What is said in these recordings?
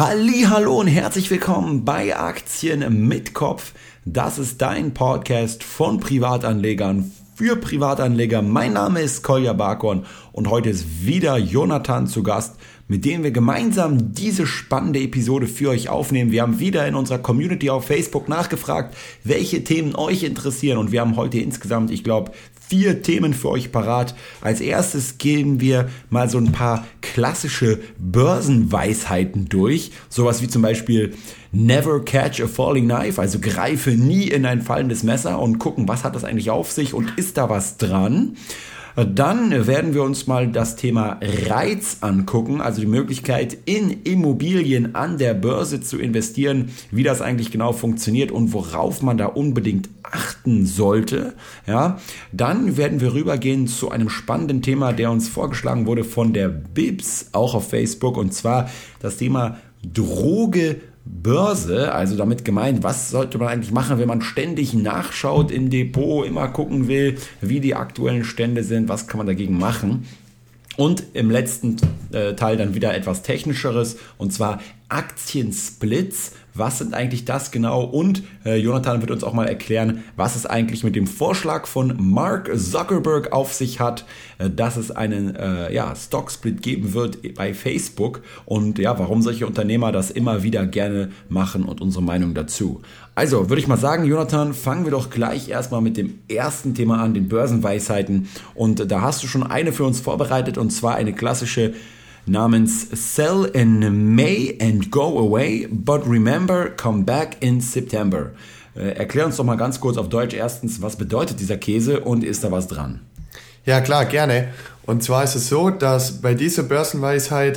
Hallihallo und herzlich willkommen bei Aktien mit Kopf. Das ist dein Podcast von Privatanlegern für Privatanleger. Mein Name ist Kolja Barkhorn und heute ist wieder Jonathan zu Gast, mit dem wir gemeinsam diese spannende Episode für euch aufnehmen. Wir haben wieder in unserer Community auf Facebook nachgefragt, welche Themen euch interessieren, und wir haben heute insgesamt, ich glaube, 4 Themen für euch parat. Als erstes gehen wir mal so ein paar klassische Börsenweisheiten durch. Sowas wie zum Beispiel Never catch a falling knife, also greife nie in ein fallendes Messer, und gucken, was hat das eigentlich auf sich und ist da was dran. Dann werden wir uns mal das Thema Reiz angucken, also die Möglichkeit, in Immobilien an der Börse zu investieren, wie das eigentlich genau funktioniert und worauf man da unbedingt achten sollte. Ja, dann werden wir rübergehen zu einem spannenden Thema, der uns vorgeschlagen wurde von der Bibs, auch auf Facebook, und zwar das Thema Droge Börse, also damit gemeint, was sollte man eigentlich machen, wenn man ständig nachschaut im Depot, immer gucken will, wie die aktuellen Stände sind, was kann man dagegen machen. Und im letzten Teil dann wieder etwas Technischeres, und zwar Aktiensplits. Was sind eigentlich das genau? Und Jonathan wird uns auch mal erklären, was es eigentlich mit dem Vorschlag von Mark Zuckerberg auf sich hat, dass es einen Stocksplit geben wird bei Facebook, und ja, warum solche Unternehmer das immer wieder gerne machen und unsere Meinung dazu. Also würde ich mal sagen, Jonathan, fangen wir doch gleich erstmal mit dem ersten Thema an, den Börsenweisheiten. Und da hast du schon eine für uns vorbereitet, und zwar eine klassische namens Sell in May and go away, but remember, come back in September. Erklär uns doch mal ganz kurz auf Deutsch erstens, was bedeutet dieser Käse und ist da was dran? Ja klar, gerne. Und zwar ist es so, dass bei dieser Börsenweisheit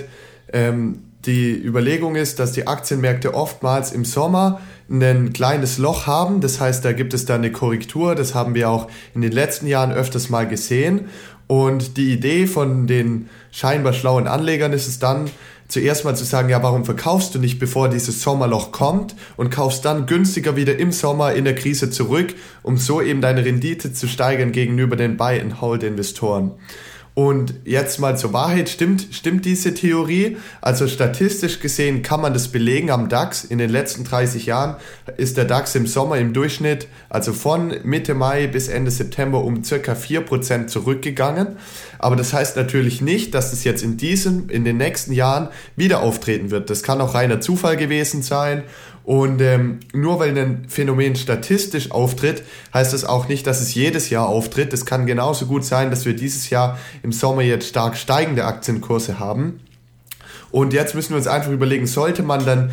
die Überlegung ist, dass die Aktienmärkte oftmals im Sommer ein kleines Loch haben. Das heißt, da gibt es dann eine Korrektur. Das haben wir auch in den letzten Jahren öfters mal gesehen. Und die Idee von den scheinbar schlauen Anlegern ist es dann, zuerst mal zu sagen, ja, warum verkaufst du nicht, bevor dieses Sommerloch kommt, und kaufst dann günstiger wieder im Sommer in der Krise zurück, um so eben deine Rendite zu steigern gegenüber den Buy-and-Hold-Investoren. Und jetzt mal zur Wahrheit, stimmt diese Theorie? Also statistisch gesehen kann man das belegen am DAX. In den letzten 30 Jahren ist der DAX im Sommer im Durchschnitt, also von Mitte Mai bis Ende September, um circa 4% zurückgegangen. Aber das heißt natürlich nicht, dass es jetzt in den nächsten Jahren wieder auftreten wird. Das kann auch reiner Zufall gewesen sein. Und nur weil ein Phänomen statistisch auftritt, heißt das auch nicht, dass es jedes Jahr auftritt. Es kann genauso gut sein, dass wir dieses Jahr im Sommer jetzt stark steigende Aktienkurse haben. Und jetzt müssen wir uns einfach überlegen, sollte man dann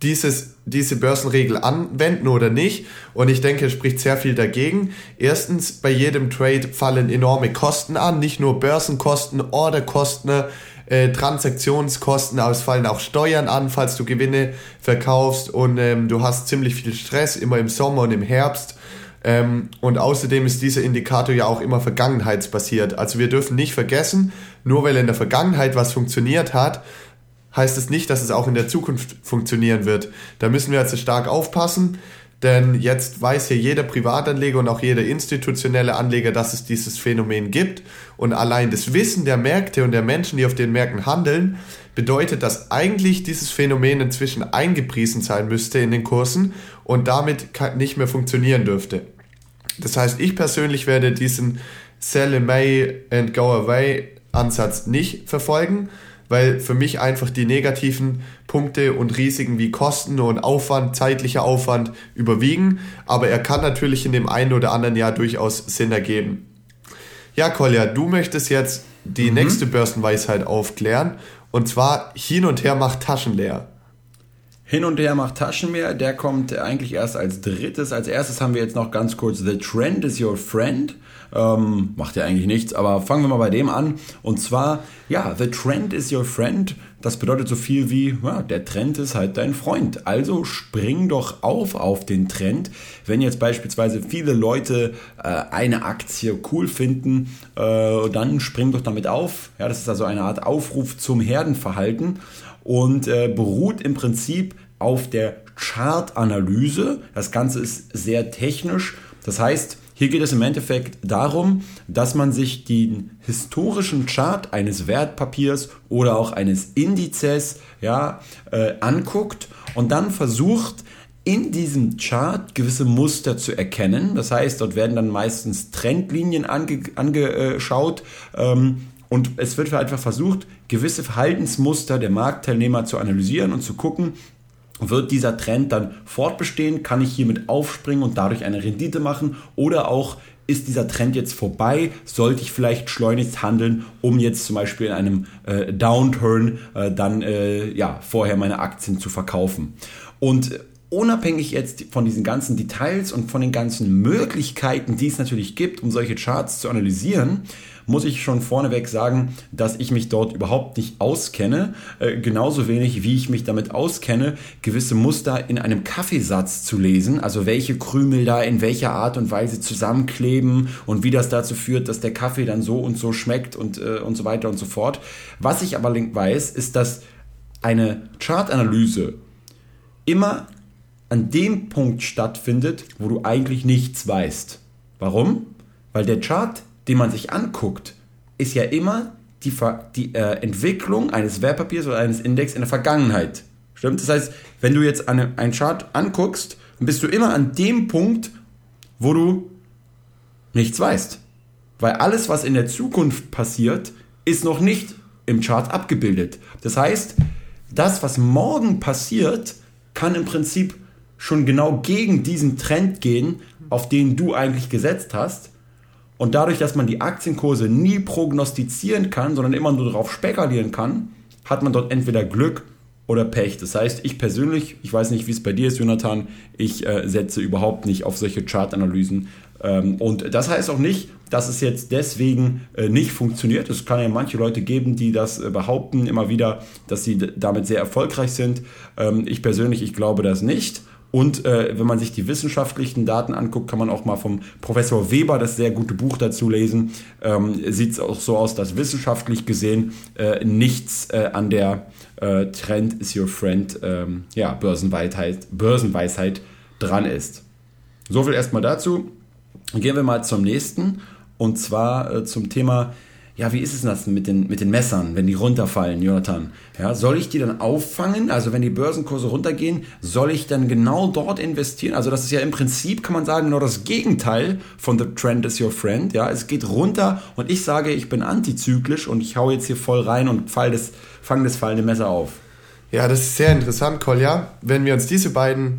diese Börsenregel anwenden oder nicht? Und ich denke, es spricht sehr viel dagegen. Erstens, bei jedem Trade fallen enorme Kosten an, nicht nur Börsenkosten, Orderkosten, Transaktionskosten, aber es fallen auch Steuern an, falls du Gewinne verkaufst, und du hast ziemlich viel Stress, immer im Sommer und im Herbst. Und außerdem ist dieser Indikator ja auch immer vergangenheitsbasiert. Also wir dürfen nicht vergessen, nur weil in der Vergangenheit was funktioniert hat, heißt es nicht, dass es auch in der Zukunft funktionieren wird. Da müssen wir also stark aufpassen, denn jetzt weiß ja jeder Privatanleger und auch jeder institutionelle Anleger, dass es dieses Phänomen gibt. Und allein das Wissen der Märkte und der Menschen, die auf den Märkten handeln, bedeutet, dass eigentlich dieses Phänomen inzwischen eingepriesen sein müsste in den Kursen und damit nicht mehr funktionieren dürfte. Das heißt, ich persönlich werde diesen Sell in May and go away Ansatz nicht verfolgen, weil für mich einfach die negativen Punkte und Risiken wie Kosten und Aufwand, zeitlicher Aufwand überwiegen, aber er kann natürlich in dem einen oder anderen Jahr durchaus Sinn ergeben. Ja, Kolja, du möchtest jetzt die nächste Börsenweisheit aufklären, und zwar hin und her macht Taschen leer. Hin und her macht Taschen leer, der kommt eigentlich erst als drittes. Als erstes haben wir jetzt noch ganz kurz The Trend is your friend. Macht ja eigentlich nichts, aber fangen wir mal bei dem an. Und zwar, ja, The Trend is your friend. Das bedeutet so viel wie, ja, der Trend ist halt dein Freund. Also spring doch auf den Trend. Wenn jetzt beispielsweise viele Leute eine Aktie cool finden, dann spring doch damit auf. Ja, das ist also eine Art Aufruf zum Herdenverhalten und beruht im Prinzip auf der Chartanalyse. Das Ganze ist sehr technisch. Das heißt, hier Hier geht es im Endeffekt darum, dass man sich den historischen Chart eines Wertpapiers oder auch eines Indizes anguckt und dann versucht, in diesem Chart gewisse Muster zu erkennen. Das heißt, dort werden dann meistens Trendlinien angeschaut und es wird einfach versucht, gewisse Verhaltensmuster der Marktteilnehmer zu analysieren und zu gucken, wird dieser Trend dann fortbestehen, kann ich hiermit aufspringen und dadurch eine Rendite machen oder auch ist dieser Trend jetzt vorbei, sollte ich vielleicht schleunigst handeln, um jetzt zum Beispiel in einem Downturn vorher meine Aktien zu verkaufen. Und unabhängig jetzt von diesen ganzen Details und von den ganzen Möglichkeiten, die es natürlich gibt, um solche Charts zu analysieren, muss ich schon vorneweg sagen, dass ich mich dort überhaupt nicht auskenne. Genauso wenig, wie ich mich damit auskenne, gewisse Muster in einem Kaffeesatz zu lesen. Also welche Krümel da in welcher Art und Weise zusammenkleben und wie das dazu führt, dass der Kaffee dann so und so schmeckt und so weiter und so fort. Was ich aber weiß, ist, dass eine Chartanalyse immer an dem Punkt stattfindet, wo du eigentlich nichts weißt. Warum? Weil der Chart, den man sich anguckt, ist ja immer die Entwicklung eines Wertpapiers oder eines Index in der Vergangenheit. Stimmt? Das heißt, wenn du jetzt einen Chart anguckst, dann bist du immer an dem Punkt, wo du nichts weißt. Weil alles, was in der Zukunft passiert, ist noch nicht im Chart abgebildet. Das heißt, das, was morgen passiert, kann im Prinzip schon genau gegen diesen Trend gehen, auf den du eigentlich gesetzt hast. Und dadurch, dass man die Aktienkurse nie prognostizieren kann, sondern immer nur darauf spekulieren kann, hat man dort entweder Glück oder Pech. Das heißt, ich persönlich, ich weiß nicht, wie es bei dir ist, Jonathan, ich setze überhaupt nicht auf solche Chartanalysen. Und das heißt auch nicht, dass es jetzt deswegen nicht funktioniert. Es kann ja manche Leute geben, die das behaupten immer wieder, dass sie damit sehr erfolgreich sind. Ich persönlich, ich glaube das nicht. Und wenn man sich die wissenschaftlichen Daten anguckt, kann man auch mal vom Professor Weber das sehr gute Buch dazu lesen. Sieht es auch so aus, dass wissenschaftlich gesehen nichts an der Trend is your friend Börsenweisheit dran ist. So viel erstmal dazu. Gehen wir mal zum nächsten und zwar zum Thema, ja, wie ist es denn das mit den Messern, wenn die runterfallen, Jonathan? Ja, soll ich die dann auffangen? Also wenn die Börsenkurse runtergehen, soll ich dann genau dort investieren? Also das ist ja im Prinzip, kann man sagen, genau das Gegenteil von The Trend is your friend. Ja, es geht runter und ich sage, ich bin antizyklisch und ich hau jetzt hier voll rein und fange das fallende Messer auf. Ja, das ist sehr interessant, Kolja. Wenn wir uns diese beiden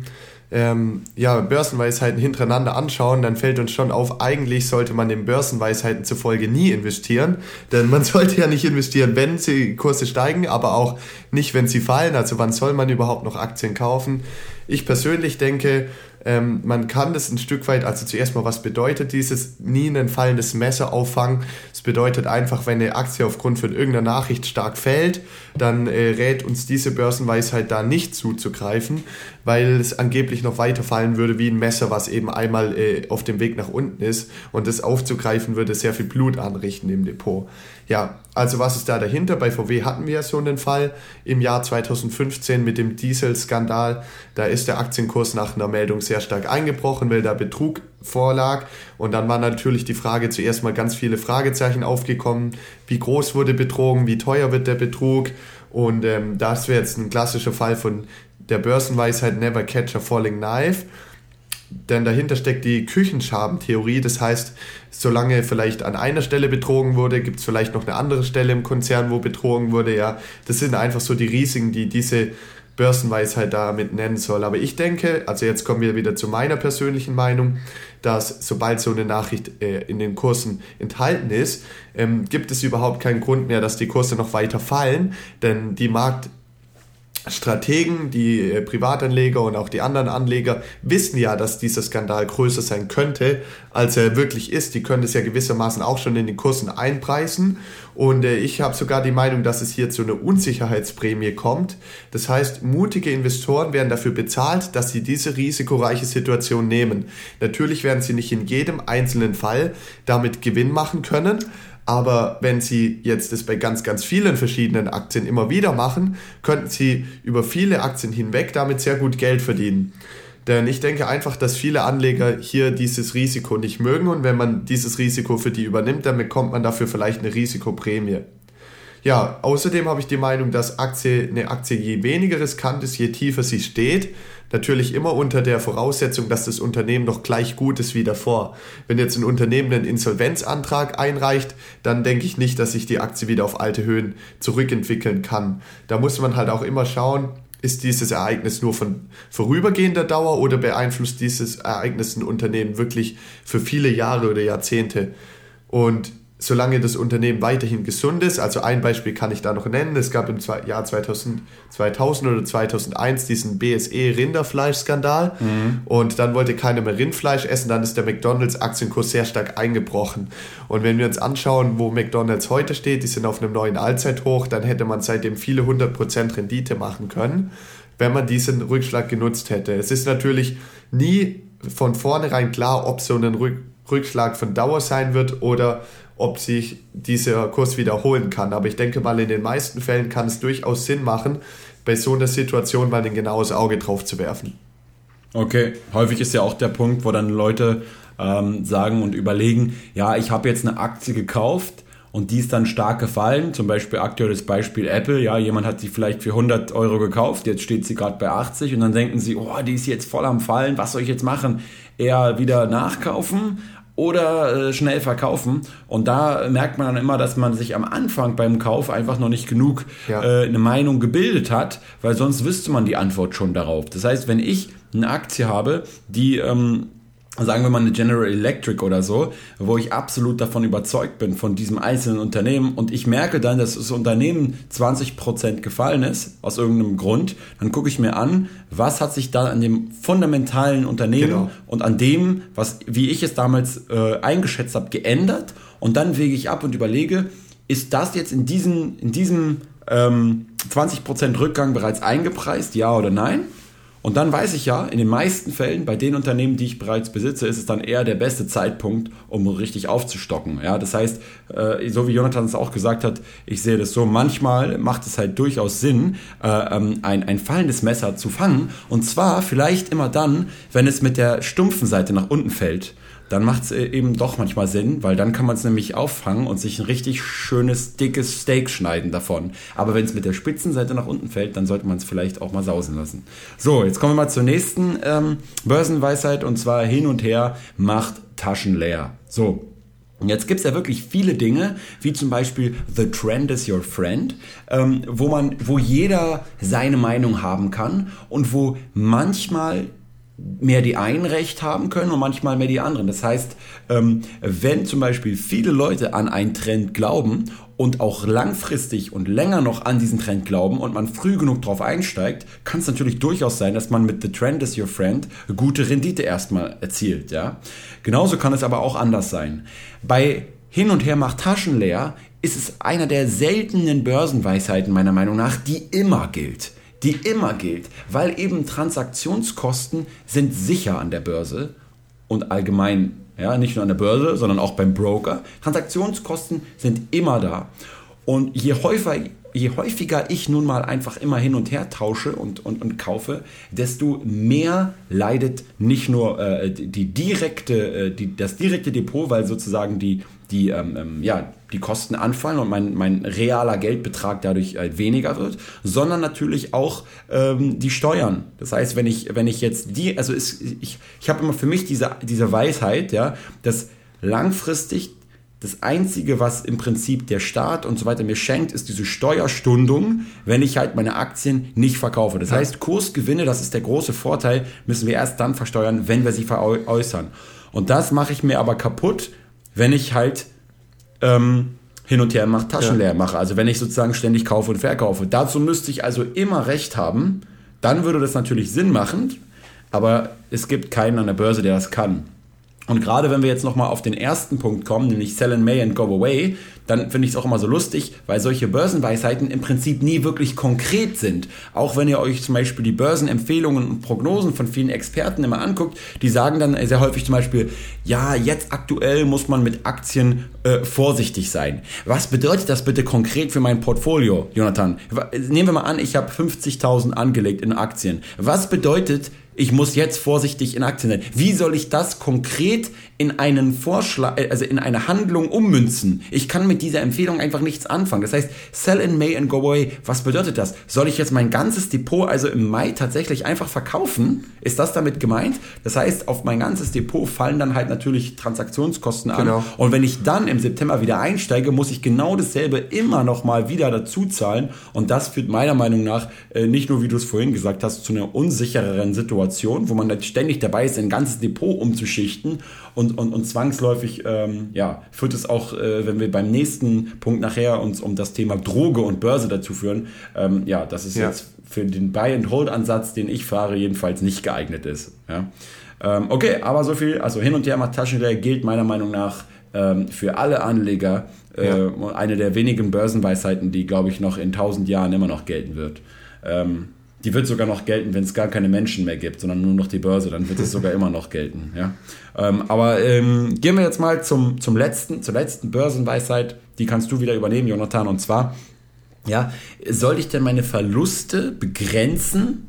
Börsenweisheiten hintereinander anschauen, dann fällt uns schon auf, eigentlich sollte man den Börsenweisheiten zufolge nie investieren, denn man sollte ja nicht investieren, wenn die Kurse steigen, aber auch nicht, wenn sie fallen. Also wann soll man überhaupt noch Aktien kaufen? Ich persönlich denke, man kann das ein Stück weit, also zuerst mal, was bedeutet dieses nie ein fallendes Messer auffangen? Es bedeutet einfach, wenn eine Aktie aufgrund von irgendeiner Nachricht stark fällt, dann rät uns diese Börsenweisheit da nicht zuzugreifen, weil es angeblich noch weiter fallen würde wie ein Messer, was eben einmal auf dem Weg nach unten ist, und das aufzugreifen würde sehr viel Blut anrichten im Depot. Ja, also was ist da dahinter? Bei VW hatten wir ja so einen Fall im Jahr 2015 mit dem Dieselskandal. Da ist der Aktienkurs nach einer Meldung sehr stark eingebrochen, weil da Betrug vorlag. Und dann war natürlich die Frage, zuerst mal ganz viele Fragezeichen aufgekommen. Wie groß wurde betrogen? Wie teuer wird der Betrug? Und das wäre jetzt ein klassischer Fall von der Börsenweisheit Never Catch a Falling Knife. Denn dahinter steckt die Küchenschabentheorie. Das heißt, solange vielleicht an einer Stelle betrogen wurde, gibt es vielleicht noch eine andere Stelle im Konzern, wo betrogen wurde. Ja, das sind einfach so die Risiken, die diese Börsenweisheit damit nennen soll. Aber ich denke, also jetzt kommen wir wieder zu meiner persönlichen Meinung, dass sobald so eine Nachricht in den Kursen enthalten ist, gibt es überhaupt keinen Grund mehr, dass die Kurse noch weiter fallen, denn die Marktstrategen, die Privatanleger und auch die anderen Anleger wissen ja, dass dieser Skandal größer sein könnte, als er wirklich ist. Die können es ja gewissermaßen auch schon in den Kursen einpreisen. Und ich habe sogar die Meinung, dass es hier zu einer Unsicherheitsprämie kommt. Das heißt, mutige Investoren werden dafür bezahlt, dass sie diese risikoreiche Situation nehmen. Natürlich werden sie nicht in jedem einzelnen Fall damit Gewinn machen können, aber wenn Sie jetzt das bei ganz, ganz vielen verschiedenen Aktien immer wieder machen, könnten Sie über viele Aktien hinweg damit sehr gut Geld verdienen. Denn ich denke einfach, dass viele Anleger hier dieses Risiko nicht mögen und wenn man dieses Risiko für die übernimmt, dann bekommt man dafür vielleicht eine Risikoprämie. Ja, außerdem habe ich die Meinung, dass eine Aktie je weniger riskant ist, je tiefer sie steht. Natürlich immer unter der Voraussetzung, dass das Unternehmen noch gleich gut ist wie davor. Wenn jetzt ein Unternehmen einen Insolvenzantrag einreicht, dann denke ich nicht, dass sich die Aktie wieder auf alte Höhen zurückentwickeln kann. Da muss man halt auch immer schauen, ist dieses Ereignis nur von vorübergehender Dauer oder beeinflusst dieses Ereignis ein Unternehmen wirklich für viele Jahre oder Jahrzehnte? Und solange das Unternehmen weiterhin gesund ist, also ein Beispiel kann ich da noch nennen, es gab im Jahr 2000 oder 2001 diesen BSE-Rinderfleisch-Skandal und dann wollte keiner mehr Rindfleisch essen, dann ist der McDonalds-Aktienkurs sehr stark eingebrochen. Und wenn wir uns anschauen, wo McDonalds heute steht, die sind auf einem neuen Allzeithoch, dann hätte man seitdem viele 100% Rendite machen können, wenn man diesen Rückschlag genutzt hätte. Es ist natürlich nie von vornherein klar, ob so ein Rückschlag von Dauer sein wird oder ob sich dieser Kurs wiederholen kann. Aber ich denke mal, in den meisten Fällen kann es durchaus Sinn machen, bei so einer Situation mal ein genaues Auge drauf zu werfen. Okay, häufig ist ja auch der Punkt, wo dann Leute sagen und überlegen, ja, ich habe jetzt eine Aktie gekauft und die ist dann stark gefallen, zum Beispiel aktuelles Beispiel Apple, ja, jemand hat sie vielleicht für 100 Euro gekauft, jetzt steht sie gerade bei 80 und dann denken sie, oh, die ist jetzt voll am Fallen, was soll ich jetzt machen? Eher wieder nachkaufen oder schnell verkaufen. Und da merkt man dann immer, dass man sich am Anfang beim Kauf einfach noch nicht genug eine Meinung gebildet hat, weil sonst wüsste man die Antwort schon darauf. Das heißt, wenn ich eine Aktie habe, die sagen wir mal eine General Electric oder so, wo ich absolut davon überzeugt bin, von diesem einzelnen Unternehmen und ich merke dann, dass das Unternehmen 20% gefallen ist, aus irgendeinem Grund, dann gucke ich mir an, was hat sich da an dem fundamentalen Unternehmen und an dem, wie ich es damals eingeschätzt habe, geändert und dann wege ich ab und überlege, ist das jetzt in diesem 20% Rückgang bereits eingepreist, ja oder nein? Und dann weiß ich ja, in den meisten Fällen, bei den Unternehmen, die ich bereits besitze, ist es dann eher der beste Zeitpunkt, um richtig aufzustocken. Ja, das heißt, so wie Jonathan es auch gesagt hat, ich sehe das so, manchmal macht es halt durchaus Sinn, ein fallendes Messer zu fangen. Und zwar vielleicht immer dann, wenn es mit der stumpfen Seite nach unten fällt. Dann macht es eben doch manchmal Sinn, weil dann kann man es nämlich auffangen und sich ein richtig schönes, dickes Steak schneiden davon. Aber wenn es mit der Spitzenseite nach unten fällt, dann sollte man es vielleicht auch mal sausen lassen. So, jetzt kommen wir mal zur nächsten Börsenweisheit und zwar hin und her macht Taschen leer. So. Und jetzt gibt es ja wirklich viele Dinge, wie zum Beispiel The Trend is your friend, wo jeder seine Meinung haben kann und wo manchmal mehr die einen Recht haben können und manchmal mehr die anderen. Das heißt, wenn zum Beispiel viele Leute an einen Trend glauben und auch langfristig und länger noch an diesen Trend glauben und man früh genug drauf einsteigt, kann es natürlich durchaus sein, dass man mit The Trend is your friend gute Rendite erstmal erzielt. Ja? Genauso kann es aber auch anders sein. Bei Hin und Her macht Taschen leer ist es einer der seltenen Börsenweisheiten meiner Meinung nach, die immer gilt, weil eben Transaktionskosten sind sicher an der Börse und allgemein, ja, nicht nur an der Börse, sondern auch beim Broker. Transaktionskosten sind immer da und je häufiger ich nun mal einfach immer hin und her tausche und kaufe, desto mehr leidet nicht nur das direkte Depot, weil sozusagen die Kosten anfallen und mein realer Geldbetrag dadurch weniger wird, sondern natürlich auch die Steuern. Das heißt, wenn ich jetzt ich habe immer für mich diese Weisheit, ja, dass langfristig das Einzige, was im Prinzip der Staat und so weiter mir schenkt, ist diese Steuerstundung, wenn ich halt meine Aktien nicht verkaufe. Das heißt, Kursgewinne, das ist der große Vorteil, müssen wir erst dann versteuern, wenn wir sie veräußern. Und das mache ich mir aber kaputt, wenn ich halt hin und her Taschen leer mache. Also wenn ich sozusagen ständig kaufe und verkaufe. Dazu müsste ich also immer Recht haben. Dann würde das natürlich Sinn machen, aber es gibt keinen an der Börse, der das kann. Und gerade wenn wir jetzt nochmal auf den ersten Punkt kommen, nämlich Sell in May and Go Away, dann finde ich es auch immer so lustig, weil solche Börsenweisheiten im Prinzip nie wirklich konkret sind. Auch wenn ihr euch zum Beispiel die Börsenempfehlungen und Prognosen von vielen Experten immer anguckt, die sagen dann sehr häufig zum Beispiel, ja, jetzt aktuell muss man mit Aktien vorsichtig sein. Was bedeutet das bitte konkret für mein Portfolio, Jonathan? Nehmen wir mal an, ich habe 50.000 angelegt in Aktien. Was bedeutet ich muss jetzt vorsichtig in Aktien sein. Wie soll ich das konkret in einen Vorschlag, also in eine Handlung ummünzen? Ich kann mit dieser Empfehlung einfach nichts anfangen. Das heißt, sell in May and go away. Was bedeutet das? Soll ich jetzt mein ganzes Depot also im Mai tatsächlich einfach verkaufen? Ist das damit gemeint? Das heißt, auf mein ganzes Depot fallen dann halt natürlich Transaktionskosten an. Genau. Und wenn ich dann im September wieder einsteige, muss ich genau dasselbe immer noch mal wieder dazu zahlen. Und das führt meiner Meinung nach nicht nur, wie du es vorhin gesagt hast, zu einer unsichereren Situation, wo man dann ständig dabei ist, ein ganzes Depot umzuschichten und zwangsläufig führt es auch, wenn wir beim nächsten Punkt nachher uns um das Thema Droge und Börse dazu führen, das ist jetzt für den Buy-and-Hold-Ansatz, den ich fahre, jedenfalls nicht geeignet ist. Ja? Okay, aber so viel, also hin und her macht Taschengeld gilt meiner Meinung nach für alle Anleger eine der wenigen Börsenweisheiten, die, glaube ich, noch in 1000 Jahren immer noch gelten wird. Die wird sogar noch gelten, wenn es gar keine Menschen mehr gibt, sondern nur noch die Börse, dann wird es sogar immer noch gelten. Ja? Aber gehen wir jetzt mal zur letzten Börsenweisheit, die kannst du wieder übernehmen, Jonathan, und zwar, soll ich denn meine Verluste begrenzen,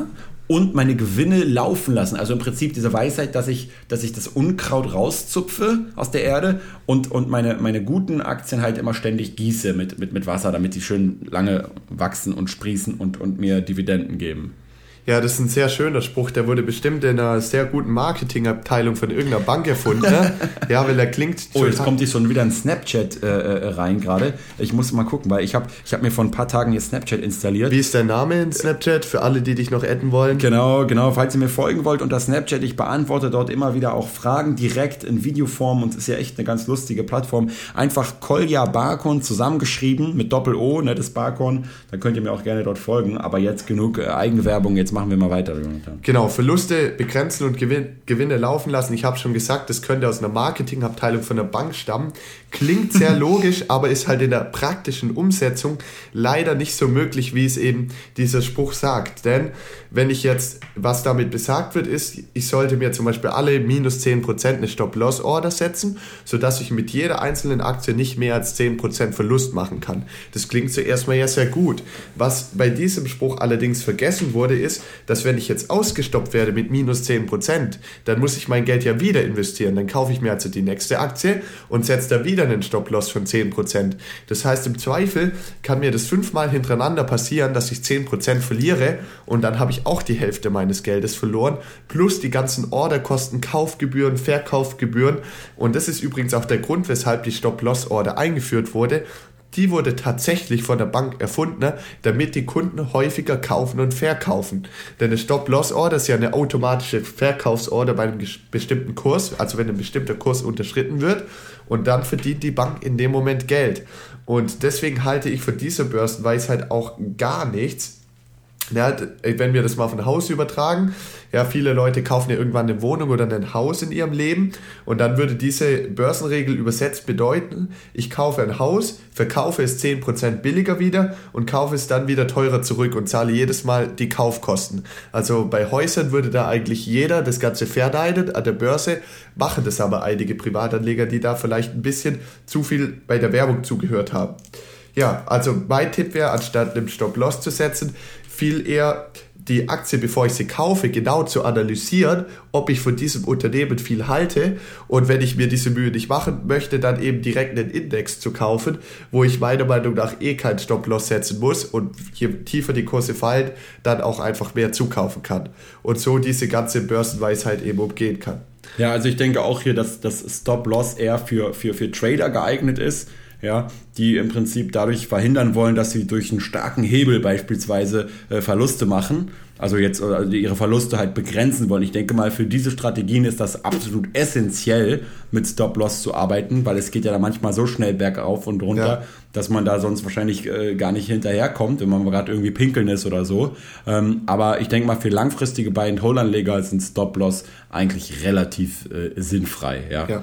und meine Gewinne laufen lassen? Also im Prinzip diese Weisheit, dass ich das Unkraut rauszupfe aus der Erde und meine guten Aktien halt immer ständig gieße mit Wasser, damit sie schön lange wachsen und sprießen und mir Dividenden geben. Ja, das ist ein sehr schöner Spruch, der wurde bestimmt in einer sehr guten Marketingabteilung von irgendeiner Bank erfunden. Ne? Ja, weil der klingt... jetzt kommt hier schon wieder ein Snapchat rein gerade. Ich muss mal gucken, weil ich hab mir vor ein paar Tagen hier Snapchat installiert. Wie ist dein Name in Snapchat, für alle, die dich noch adden wollen? Genau, falls ihr mir folgen wollt unter Snapchat, ich beantworte dort immer wieder auch Fragen direkt in Videoform und es ist ja echt eine ganz lustige Plattform. Einfach Kolja Barkon zusammengeschrieben mit Doppel-O, das Barkon, dann könnt ihr mir auch gerne dort folgen, aber jetzt genug Eigenwerbung, jetzt machen wir mal weiter, Jonathan. Genau, Verluste begrenzen und Gewinne laufen lassen. Ich habe schon gesagt, das könnte aus einer Marketingabteilung von der Bank stammen. Klingt sehr logisch, aber ist halt in der praktischen Umsetzung leider nicht so möglich, wie es eben dieser Spruch sagt. Denn wenn ich jetzt, was damit besagt wird, ist, ich sollte mir zum Beispiel alle minus 10% eine Stop-Loss-Order setzen, sodass ich mit jeder einzelnen Aktie nicht mehr als 10% Verlust machen kann. Das klingt zuerst mal ja sehr gut. Was bei diesem Spruch allerdings vergessen wurde, ist, dass wenn ich jetzt ausgestoppt werde mit minus 10%, dann muss ich mein Geld ja wieder investieren. Dann kaufe ich mir also die nächste Aktie und setze da wieder einen Stop-Loss von 10%. Das heißt, im Zweifel kann mir das 5-mal hintereinander passieren, dass ich 10% verliere und dann habe ich auch die Hälfte meines Geldes verloren, plus die ganzen Orderkosten, Kaufgebühren, Verkaufgebühren. Und das ist übrigens auch der Grund, weshalb die Stop-Loss-Order eingeführt wurde. Die wurde tatsächlich von der Bank erfunden, damit die Kunden häufiger kaufen und verkaufen. Denn eine Stop-Loss-Order ist ja eine automatische Verkaufsorder bei einem bestimmten Kurs, also wenn ein bestimmter Kurs unterschritten wird, und dann verdient die Bank in dem Moment Geld. Und deswegen halte ich von dieser Börsenweisheit auch gar nichts. Ja, wenn wir das mal auf ein Haus übertragen, ja, viele Leute kaufen ja irgendwann eine Wohnung oder ein Haus in ihrem Leben und dann würde diese Börsenregel übersetzt bedeuten, ich kaufe ein Haus, verkaufe es 10% billiger wieder und kaufe es dann wieder teurer zurück und zahle jedes Mal die Kaufkosten. Also bei Häusern würde da eigentlich jeder das Ganze verneinen, an der Börse machen das aber einige Privatanleger, die da vielleicht ein bisschen zu viel bei der Werbung zugehört haben. Ja, also mein Tipp wäre, anstatt einen Stop-Loss zu setzen, viel eher die Aktie, bevor ich sie kaufe, genau zu analysieren, ob ich von diesem Unternehmen viel halte und wenn ich mir diese Mühe nicht machen möchte, dann eben direkt einen Index zu kaufen, wo ich meiner Meinung nach keinen Stop-Loss setzen muss und je tiefer die Kurse fallen, dann auch einfach mehr zukaufen kann und so diese ganze Börsenweisheit eben umgehen kann. Ja, also ich denke auch hier, dass das Stop-Loss eher für Trader geeignet ist, ja, die im Prinzip dadurch verhindern wollen, dass sie durch einen starken Hebel beispielsweise Verluste machen, also ihre Verluste halt begrenzen wollen. Ich denke mal, für diese Strategien ist das absolut essentiell, mit Stop-Loss zu arbeiten, weil es geht ja da manchmal so schnell bergauf und runter, dass man da sonst wahrscheinlich gar nicht hinterherkommt, wenn man gerade irgendwie pinkeln ist oder so. Aber ich denke mal, für langfristige Buy-and-Hold-Anleger ist ein Stop-Loss eigentlich relativ sinnfrei. Ja.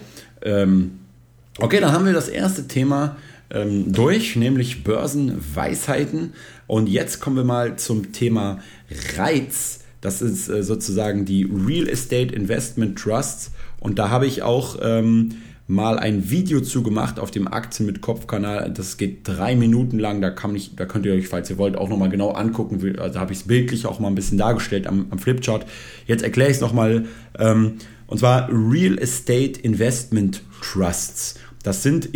Okay, dann haben wir das erste Thema durch, nämlich Börsenweisheiten. Und jetzt kommen wir mal zum Thema REITs. Das ist sozusagen die Real Estate Investment Trusts. Und da habe ich auch mal ein Video zu gemacht auf dem Aktien mit Kopf-Kanal. Das geht 3 Minuten lang. Da könnt ihr euch, falls ihr wollt, auch nochmal genau angucken. Da habe ich es bildlich auch mal ein bisschen dargestellt am Flipchart. Jetzt erkläre ich es nochmal. Und zwar Real Estate Investment Trusts. Das sind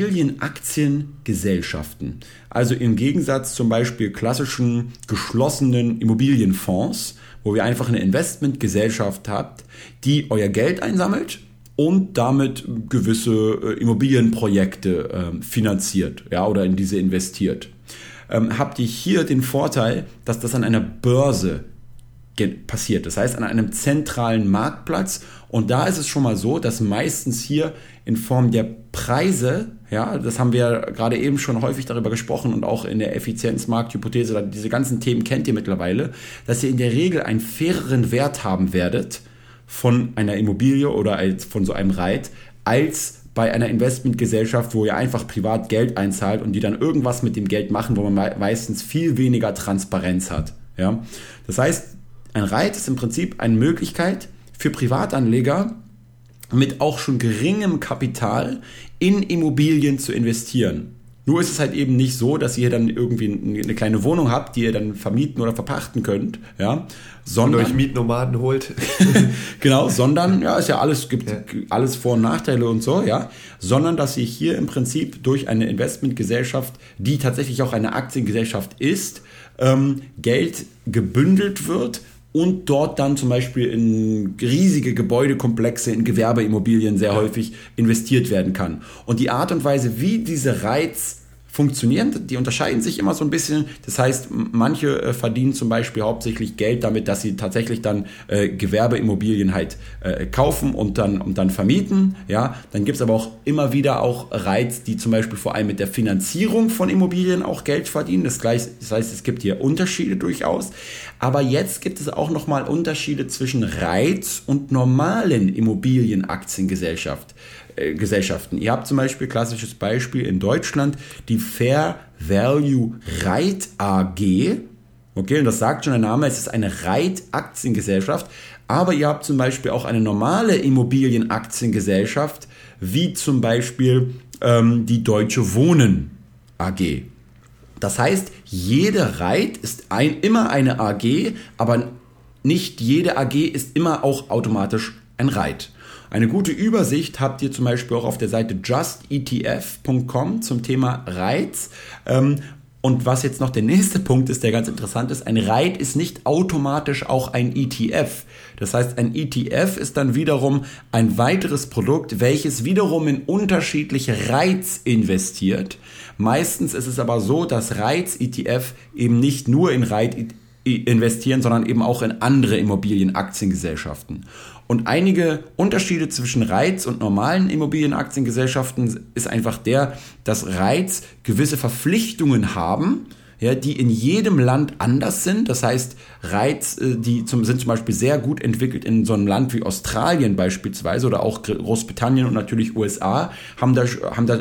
Immobilienaktiengesellschaften. Also im Gegensatz zum Beispiel klassischen geschlossenen Immobilienfonds, wo ihr einfach eine Investmentgesellschaft habt, die euer Geld einsammelt und damit gewisse Immobilienprojekte finanziert, ja, oder in diese investiert. Habt ihr hier den Vorteil, dass das an einer Börse passiert. Das heißt, an einem zentralen Marktplatz. Und da ist es schon mal so, dass meistens hier in Form der Preise, ja, das haben wir gerade eben schon häufig darüber gesprochen und auch in der Effizienzmarkthypothese, diese ganzen Themen kennt ihr mittlerweile, dass ihr in der Regel einen faireren Wert haben werdet von einer Immobilie oder von so einem REIT, als bei einer Investmentgesellschaft, wo ihr einfach privat Geld einzahlt und die dann irgendwas mit dem Geld machen, wo man meistens viel weniger Transparenz hat. Ja? Das heißt, ein REIT ist im Prinzip eine Möglichkeit für Privatanleger mit auch schon geringem Kapital in Immobilien zu investieren. Nur ist es halt eben nicht so, dass ihr dann irgendwie eine kleine Wohnung habt, die ihr dann vermieten oder verpachten könnt, ja, sondern und euch Mietnomaden holt. Genau, sondern ja, ist ja alles, gibt alles Vor- und Nachteile und so, ja, sondern dass ihr hier im Prinzip durch eine Investmentgesellschaft, die tatsächlich auch eine Aktiengesellschaft ist, Geld gebündelt wird und dort dann zum Beispiel in riesige Gebäudekomplexe, in Gewerbeimmobilien sehr häufig investiert werden kann. Und die Art und Weise, wie diese REITs funktionieren, die unterscheiden sich immer so ein bisschen. Das heißt, manche verdienen zum Beispiel hauptsächlich Geld damit, dass sie tatsächlich dann Gewerbeimmobilien halt kaufen und dann vermieten. Ja, dann gibt es aber auch immer wieder auch REITs, die zum Beispiel vor allem mit der Finanzierung von Immobilien auch Geld verdienen. Das heißt, es gibt hier Unterschiede durchaus. Aber jetzt gibt es auch nochmal Unterschiede zwischen REITs und normalen Immobilienaktiengesellschaften. Ihr habt zum Beispiel, klassisches Beispiel in Deutschland, die Fair Value REIT AG. Okay, und das sagt schon der Name, es ist eine REIT-Aktiengesellschaft. Aber ihr habt zum Beispiel auch eine normale Immobilienaktiengesellschaft, wie zum Beispiel die Deutsche Wohnen AG. Das heißt, jede REIT ist immer eine AG, aber nicht jede AG ist immer auch automatisch ein REIT. Eine gute Übersicht habt ihr zum Beispiel auch auf der Seite justetf.com zum Thema REITs. Und was jetzt noch der nächste Punkt ist, der ganz interessant ist, ein REIT ist nicht automatisch auch ein ETF. Das heißt, ein ETF ist dann wiederum ein weiteres Produkt, welches wiederum in unterschiedliche REITs investiert. Meistens ist es aber so, dass REITs-ETF eben nicht nur in REIT investieren, sondern eben auch in andere Immobilienaktiengesellschaften. Und einige Unterschiede zwischen REITs und normalen Immobilienaktiengesellschaften ist einfach dass REITs gewisse Verpflichtungen haben, ja, die in jedem Land anders sind. Das heißt, REITs, sind zum Beispiel sehr gut entwickelt in so einem Land wie Australien beispielsweise oder auch Großbritannien und natürlich USA, haben das